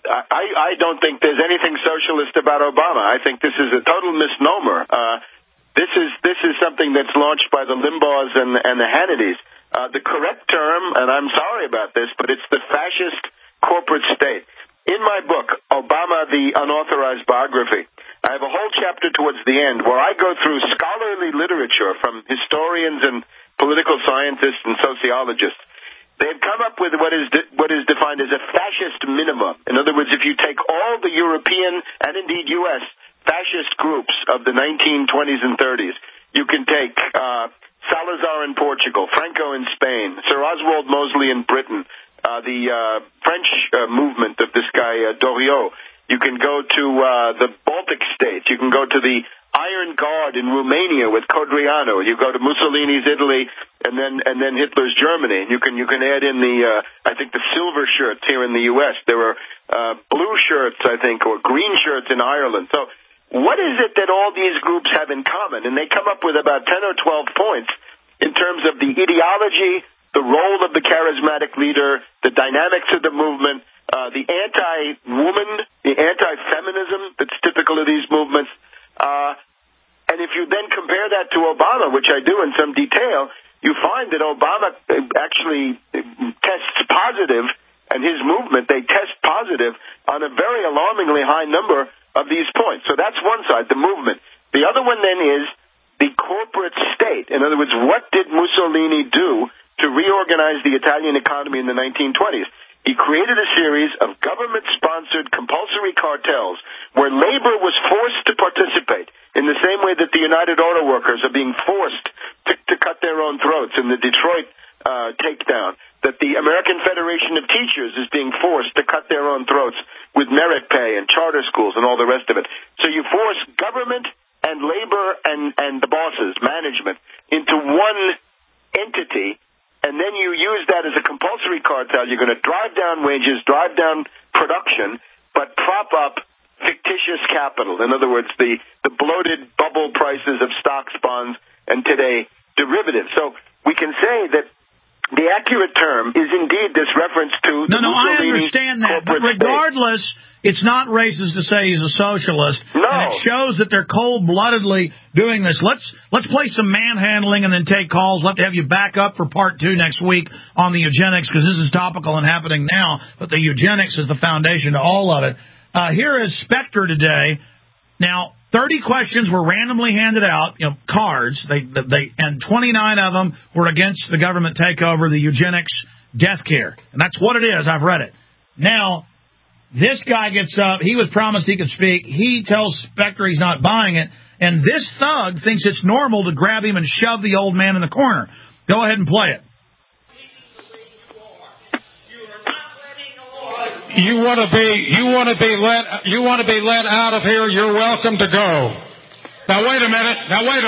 I don't think there's anything socialist about Obama. I think this is a total misnomer. This is something that's launched by the Limbaughs and the Hannitys. The correct term, and I'm sorry about this, but it's the fascist corporate state. In my book, Obama, the Unauthorized Biography, I have a whole chapter towards the end where I go through scholarly literature from historians and political scientists and sociologists. They've come up with what is defined as a fascist minimum. In other words, if you take all the European and indeed U.S. fascist groups of the 1920s and 30s, you can take Salazar in Portugal, Franco in Spain, Sir Oswald Mosley in Britain, the French movement of this guy Doriot. You can go to the Baltic states. You can go to the Iron Guard in Romania with Codriano. You go to Mussolini's Italy and then Hitler's Germany. And you can add in I think the silver shirts here in the U.S. There were blue shirts, I think, or green shirts in Ireland. So what is it that all these groups have in common? And they come up with about 10 or 12 points in terms of the ideology, the role of the charismatic leader, the dynamics of the movement, the anti-woman, the anti-feminism that's typical of these movements. And if you then compare that to Obama, which I do in some detail, you find that Obama actually tests positive, and his movement, they test positive on a very alarmingly high number of these points. So that's one side, the movement. The other one then is the corporate state. In other words, what did Mussolini do to reorganize the Italian economy in the 1920s? He created a series of government-sponsored compulsory cartels where labor was forced to participate in the same way that the United Auto Workers are being forced to cut their own throats in the Detroit takedown, that the American Federation of Teachers is being forced to cut their own throats with merit pay and charter schools and all the rest of it. So you force government and labor and the bosses, management, into one entity, and then you use that as a compulsory cartel. You're going to drive down wages, drive down production, but prop up fictitious capital. In other words, the bloated bubble prices of stocks, bonds, and today derivatives. So we can say that the accurate term is indeed this reference to the I understand that, but regardless, it's not racist to say he's a socialist. No. And it shows that they're cold-bloodedly doing this. Let's play some manhandling and then take calls. We'll have to have you back up for part 2 next week on the eugenics, because this is topical and happening now, but the eugenics is the foundation to all of it. Here is Spectre today. Now, 30 questions were randomly handed out, cards. And 29 of them were against the government takeover, the eugenics, death care. And that's what it is. I've read it. Now, this guy gets up. He was promised he could speak. He tells Spectre he's not buying it. And this thug thinks it's normal to grab him and shove the old man in the corner. Go ahead and play it. You want to be let out of here, you're welcome to go. Now wait a minute.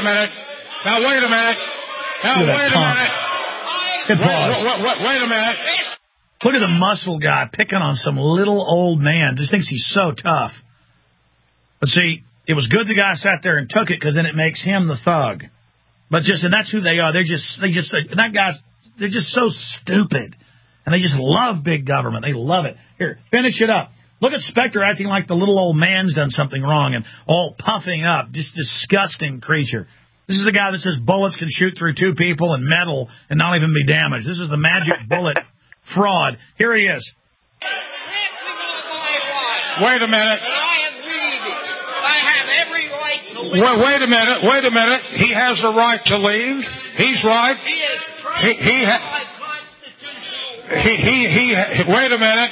Wait a minute. Look at the muscle guy picking on some little old man. Just thinks he's so tough. But see, it was good the guy sat there and took it, because then it makes him the thug. But and that's who they are. They're just so stupid. And they just love big government. They love it. Here, finish it up. Look at Spectre acting like the little old man's done something wrong and all puffing up. Just disgusting creature. This is the guy that says bullets can shoot through 2 people and metal and not even be damaged. This is the magic bullet fraud. Here he is. Wait a minute. I am reading. I have every right Wait a minute. He has the right to leave. He's right. Wait a minute.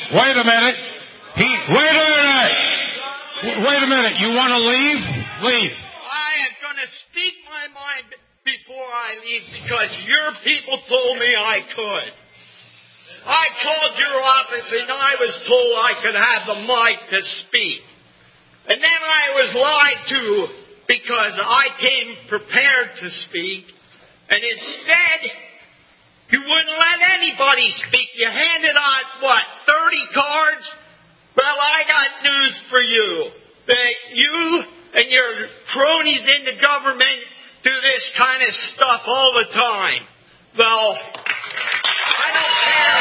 You want to leave? Leave. I am going to speak my mind before I leave because your people told me I could. I called your office and I was told I could have the mic to speak. And then I was lied to because I came prepared to speak. And instead, you wouldn't let anybody speak. You handed out, 30 cards? Well, I got news for you. That you and your cronies in the government do this kind of stuff all the time. Well, I don't care.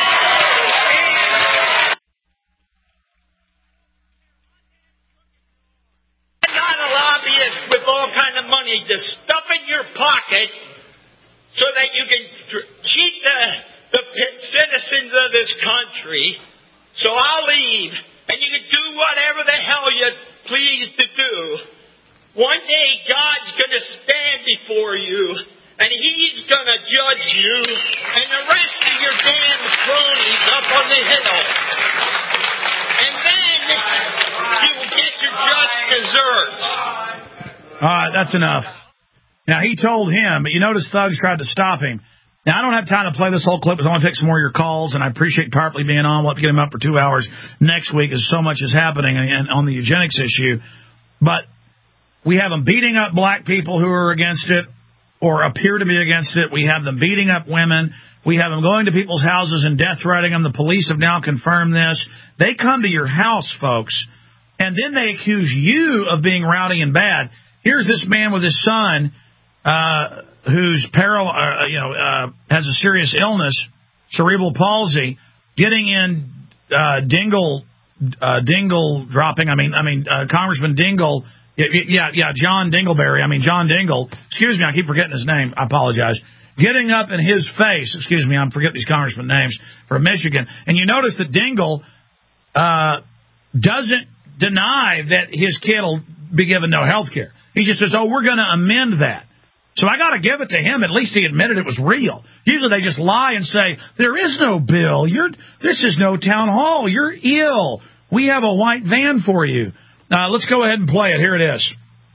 I'm not a lobbyist with all kind of money to stuff in your pocket so that you can cheat the citizens of this country. So I'll leave, and you can do whatever the hell you please to do. One day God's going to stand before you, and He's going to judge you and the rest of your damn cronies up on the hill. And then you will get your just desserts. All right, that's enough. Now, he told him, but you notice thugs tried to stop him. Now, I don't have time to play this whole clip, because I want to take some more of your calls, and I appreciate Tarpley being on. We'll have to get him up for 2 hours next week, as so much is happening on the eugenics issue. But we have them beating up black people who are against it or appear to be against it. We have them beating up women. We have them going to people's houses and death threatening them. The police have now confirmed this. They come to your house, folks, and then they accuse you of being rowdy and bad. Here's this man with his son who's has a serious illness, cerebral palsy, getting in Dingle dropping. Congressman Dingle. John Dingleberry. John Dingle. Excuse me, I keep forgetting his name. I apologize. Getting up in his face. Excuse me, I'm forgetting these congressman names from Michigan. And you notice that Dingle doesn't deny that his kid will be given no health care. He just says, we're going to amend that. So I got to give it to him. At least he admitted it was real. Usually they just lie and say, there is no bill. This is no town hall. You're ill. We have a white van for you. Let's go ahead and play it. Here it is.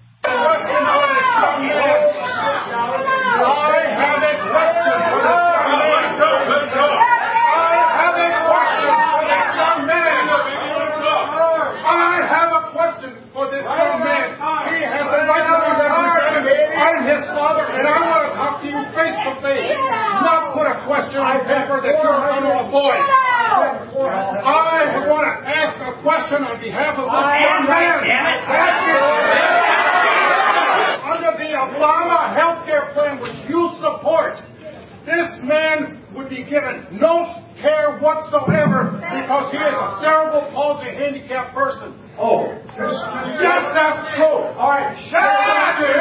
On paper that you're going to avoid. I want to ask a question on behalf of this young man. Under the Obama health care plan, which you support, this man would be given no care whatsoever because he is a cerebral palsy handicapped person. Oh. Yes, that's true. All right. Dr.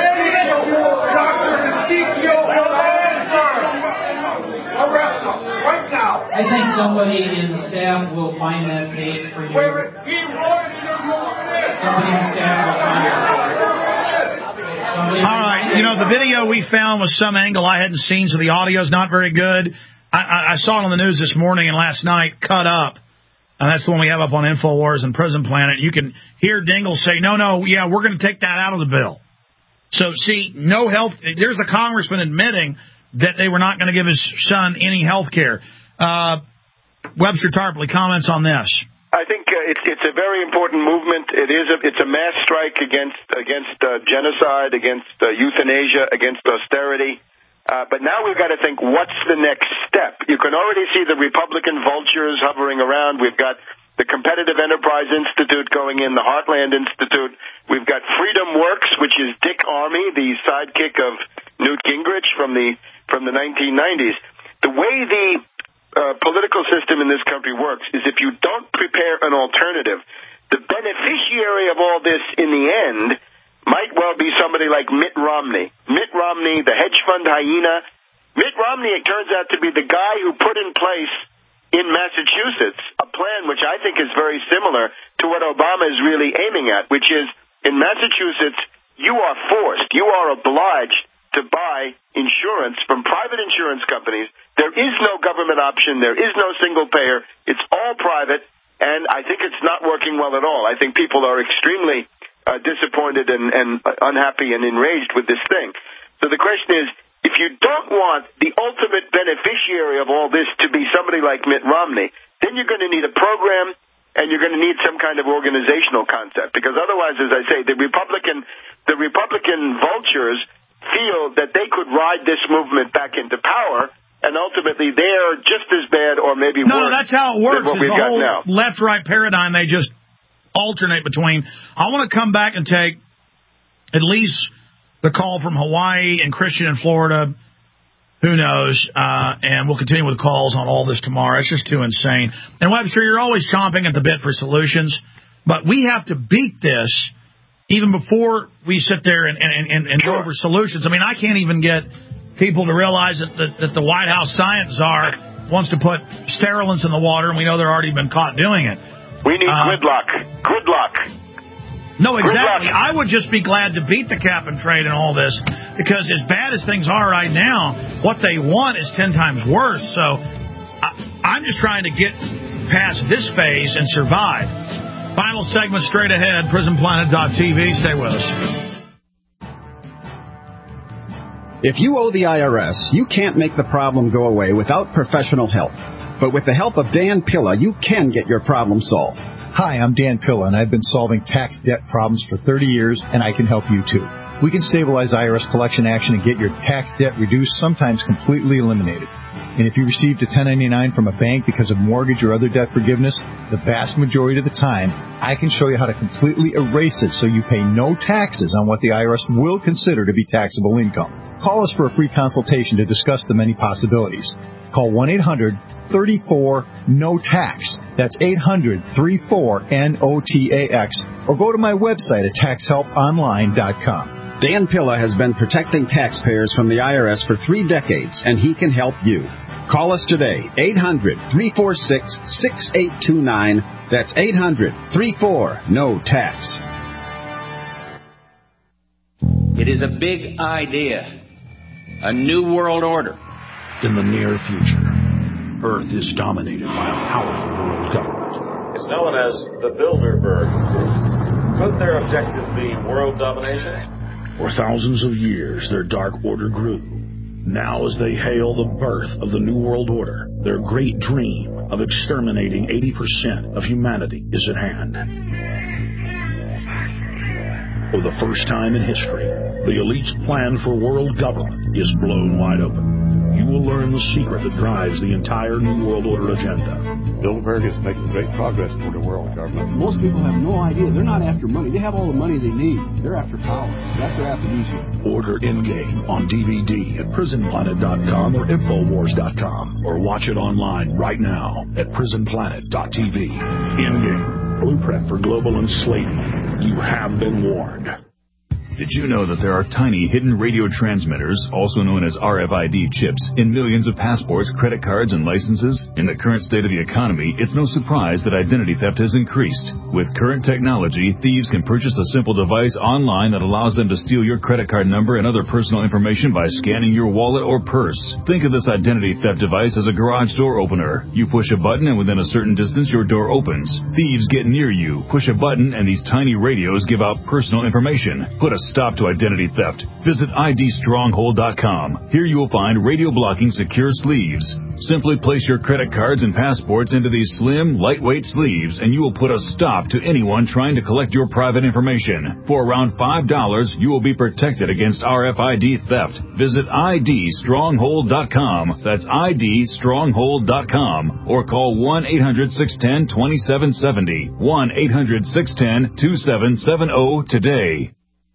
Ezekiel arrest him right now. I think somebody in the staff will find that page for you. He wrote it in your Somebody in the staff will find it. All right. The video we found was some angle I hadn't seen, so the audio's not very good. I saw it on the news this morning and last night, cut up. And that's the one we have up on InfoWars and Prison Planet. You can hear Dingle say, no, we're going to take that out of the bill. So, see, no health. There's the congressman admitting that they were not going to give his son any health care. Webster Tarpley comments on this. I think it's a very important movement. It's a mass strike against genocide, against euthanasia, against austerity. But now we've got to think, what's the next step? You can already see the Republican vultures hovering around. We've got the Competitive Enterprise Institute going in, the Heartland Institute. We've got Freedom Works, which is Dick Armey, the sidekick of Newt Gingrich from the 1990s. The way the political system in this country works is if you don't prepare an alternative, the beneficiary of all this in the end might well be somebody like Mitt Romney. Mitt Romney, the hedge fund hyena. Mitt Romney, it turns out to be the guy who put in place in Massachusetts a plan which I think is very similar to what Obama is really aiming at, which is in Massachusetts you are forced, you are obliged to buy insurance from private insurance companies. There is no government option. There is no single payer. It's all private, and I think it's not working well at all. I think people are extremely disappointed and unhappy and enraged with this thing. So the question is, if you don't want the ultimate beneficiary of all this to be somebody like Mitt Romney, then you're going to need a program and you're going to need some kind of organizational concept. Because otherwise, as I say, the Republican vultures feel that they could ride this movement back into power, and ultimately they're just as bad or maybe worse. No, that's how it works. Than what we've the got whole now. left-right paradigm they just alternate between. I want to come back and take at least the call from Hawaii and Christian in Florida. Who knows? And we'll continue with calls on all this tomorrow. It's just too insane. And Webster, you're always chomping at the bit for solutions, but we have to beat this even before we sit there and go over solutions. I mean, I can't even get people to realize that the White House science czar wants to put sterilants in the water, and we know they're already been caught doing it. We need gridlock. Gridlock. No, exactly. I would just be glad to beat the cap and trade and all this, because as bad as things are right now, what they want is 10 times worse. So I'm just trying to get past this phase and survive. Final segment straight ahead, PrisonPlanet.tv. Stay with us. If you owe the IRS, you can't make the problem go away without professional help. But with the help of Dan Pilla, you can get your problem solved. Hi, I'm Dan Pilla, and I've been solving tax debt problems for 30 years, and I can help you too. We can stabilize IRS collection action and get your tax debt reduced, sometimes completely eliminated. And if you received a 1099 from a bank because of mortgage or other debt forgiveness, the vast majority of the time, I can show you how to completely erase it so you pay no taxes on what the IRS will consider to be taxable income. Call us for a free consultation to discuss the many possibilities. Call 1-800-34-NO-TAX. That's 800-34-NOTAX. Or go to my website at taxhelponline.com. Dan Pilla has been protecting taxpayers from the IRS for 3 decades, and he can help you. Call us today, 800-346-6829. That's 800-34-NO-TAX. It is a big idea. A new world order. In the near future, Earth is dominated by a powerful world government. It's known as the Bilderberg Group. Could their objective be world domination? For thousands of years, their dark order grew. Now, as they hail the birth of the New World Order, their great dream of exterminating 80% of humanity is at hand. For the first time in history, the elite's plan for world government is blown wide open. You will learn the secret that drives the entire New World Order agenda. Bilderberg is making great progress toward a world government. Most people have no idea. They're not after money. They have all the money they need. They're after power. That's their aphrodisiac. Order Endgame on DVD at PrisonPlanet.com or Infowars.com, or watch it online right now at PrisonPlanet.tv. Endgame, blueprint for global enslavement. You have been warned. Did you know that there are tiny hidden radio transmitters, also known as RFID chips, in millions of passports, credit cards, and licenses? In the current state of the economy, it's no surprise that identity theft has increased. With current technology, thieves can purchase a simple device online that allows them to steal your credit card number and other personal information by scanning your wallet or purse. Think of this identity theft device as a garage door opener. You push a button and within a certain distance your door opens. Thieves get near you, push a button, and these tiny radios give out personal information. Put a stop to identity theft. Visit IDstronghold.com. Here you will find radio blocking secure sleeves. Simply place your credit cards and passports into these slim, lightweight sleeves, and you will put a stop to anyone trying to collect your private information. For around $5, you will be protected against RFID theft. Visit IDstronghold.com. That's IDstronghold.com. Or call 1-800-610-2770. 1-800-610-2770 today.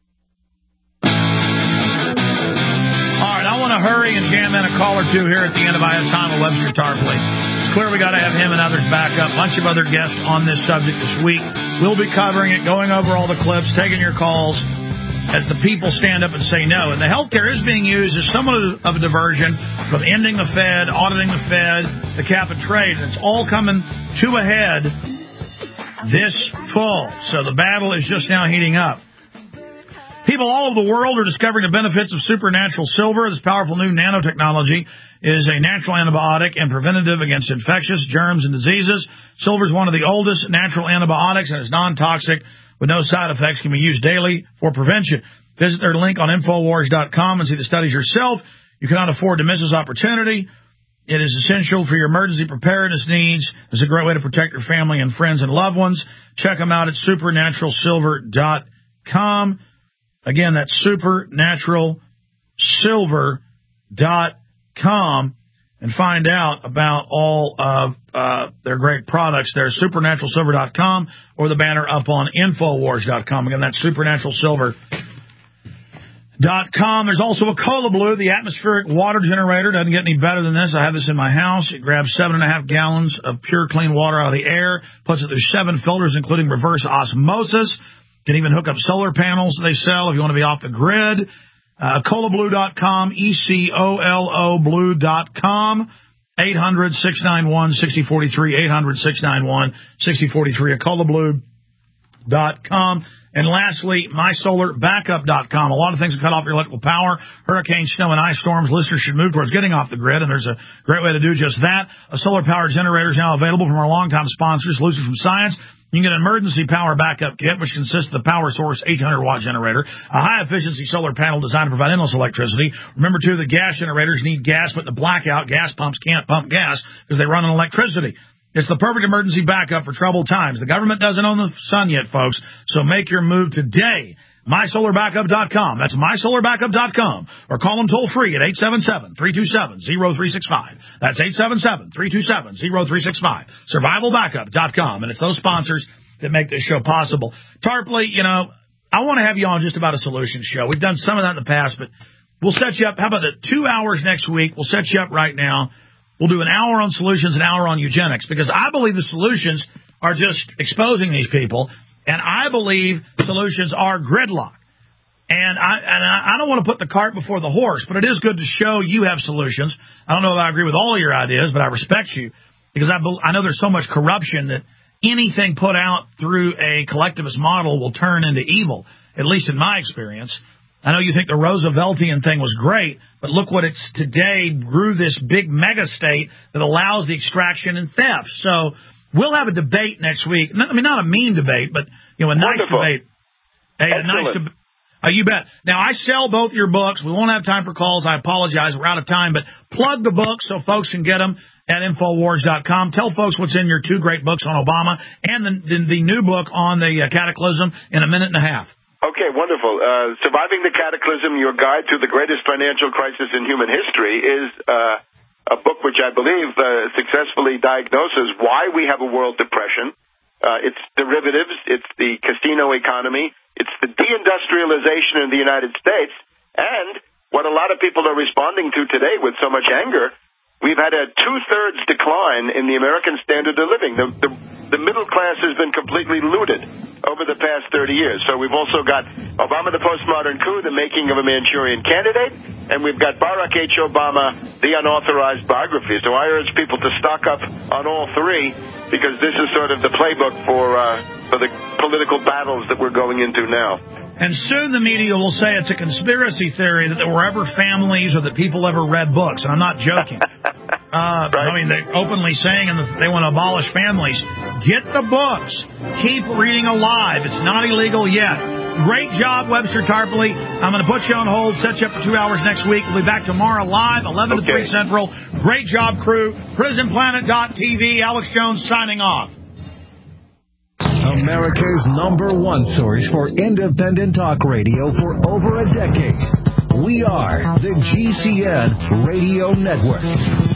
Hurry and jam in a call or two here at the end of I Have Time with Webster Tarpley. It's clear we got to have him and others back up. Bunch of other guests on this subject this week. We'll be covering it, going over all the clips, taking your calls as the people stand up and say no. And the healthcare is being used as somewhat of a diversion from ending the Fed, auditing the Fed, the cap and trade. And it's all coming to a head this fall. So the battle is just now heating up. People all over the world are discovering the benefits of supernatural silver. This powerful new nanotechnology is a natural antibiotic and preventative against infectious germs and diseases. Silver is one of the oldest natural antibiotics and is non-toxic with no side effects, can be used daily for prevention. Visit their link on Infowars.com and see the studies yourself. You cannot afford to miss this opportunity. It is essential for your emergency preparedness needs. It's a great way to protect your family and friends and loved ones. Check them out at supernaturalsilver.com. Again, that's supernaturalsilver.com, and find out about all of their great products there, supernaturalsilver.com, or the banner up on Infowars.com. Again, that's supernaturalsilver.com. There's also a Cola Blue, the atmospheric water generator. Doesn't get any better than this. I have this in my house. It grabs 7.5 gallons of pure, clean water out of the air, puts it through 7 filters, including reverse osmosis. Can even hook up solar panels they sell if you want to be off the grid. ColaBlue.com, ECOLO Blue.com, 800-691-6043, 800-691-6043 at ColaBlue.com. And lastly, MySolarBackup.com. A lot of things that cut off your electrical power, hurricanes, snow, and ice storms. Listeners should move towards getting off the grid, and there's a great way to do just that. A solar power generator is now available from our longtime sponsors, Solutions from Science. You can get an emergency power backup kit, which consists of the Power Source 800-watt generator, a high-efficiency solar panel designed to provide endless electricity. Remember, too, the gas generators need gas, but in the blackout, gas pumps can't pump gas because they run on electricity. It's the perfect emergency backup for troubled times. The government doesn't own the sun yet, folks, so make your move today. MySolarBackup.com. That's MySolarBackup.com. Or call them toll-free at 877-327-0365. That's 877-327-0365. SurvivalBackup.com. And it's those sponsors that make this show possible. Tarpley, I want to have you on just about a solutions show. We've done some of that in the past, but we'll set you up. How about the 2 hours next week? We'll set you up right now. We'll do an hour on solutions, an hour on eugenics, because I believe the solutions are just exposing these people. And I believe solutions are gridlock. And I don't want to put the cart before the horse, but it is good to show you have solutions. I don't know if I agree with all of your ideas, but I respect you because I know there's so much corruption that anything put out through a collectivist model will turn into evil, at least in my experience. I know you think the Rooseveltian thing was great, but look what it's today grew this big mega state that allows the extraction and theft. So we'll have a debate next week. Not a mean debate, but a nice debate. Hey, a nice debate. You bet. Now, I sell both your books. We won't have time for calls. I apologize. We're out of time. But plug the books so folks can get them at Infowars.com. Tell folks what's in your 2 great books on Obama and the new book on the Cataclysm in a minute and a half. Okay, wonderful. Surviving the Cataclysm, Your Guide to the Greatest Financial Crisis in Human History is a book which I believe successfully diagnoses why we have a world depression. It's derivatives, it's the casino economy, it's the deindustrialization in the United States, and what a lot of people are responding to today with so much anger, we've had a 2/3 decline in the American standard of living. The middle class has been completely looted over the past 30 years. So we've also got Obama, the postmodern coup, the making of a Manchurian candidate, and we've got Barack H. Obama, the unauthorized biography. So I urge people to stock up on all 3 because this is sort of the playbook for the political battles that we're going into now. And soon the media will say it's a conspiracy theory that there were ever families or that people ever read books. And I'm not joking. Right. I mean, they're openly saying they want to abolish families. Get the books. Keep reading alive. It's not illegal yet. Great job, Webster Tarpley. I'm going to put you on hold, set you up for 2 hours next week. We'll be back tomorrow live, 11 to 3 Central. Great job, crew. PrisonPlanet.tv. Alex Jones signing off. America's #1 source for independent talk radio for over a decade. We are the GCN Radio Network.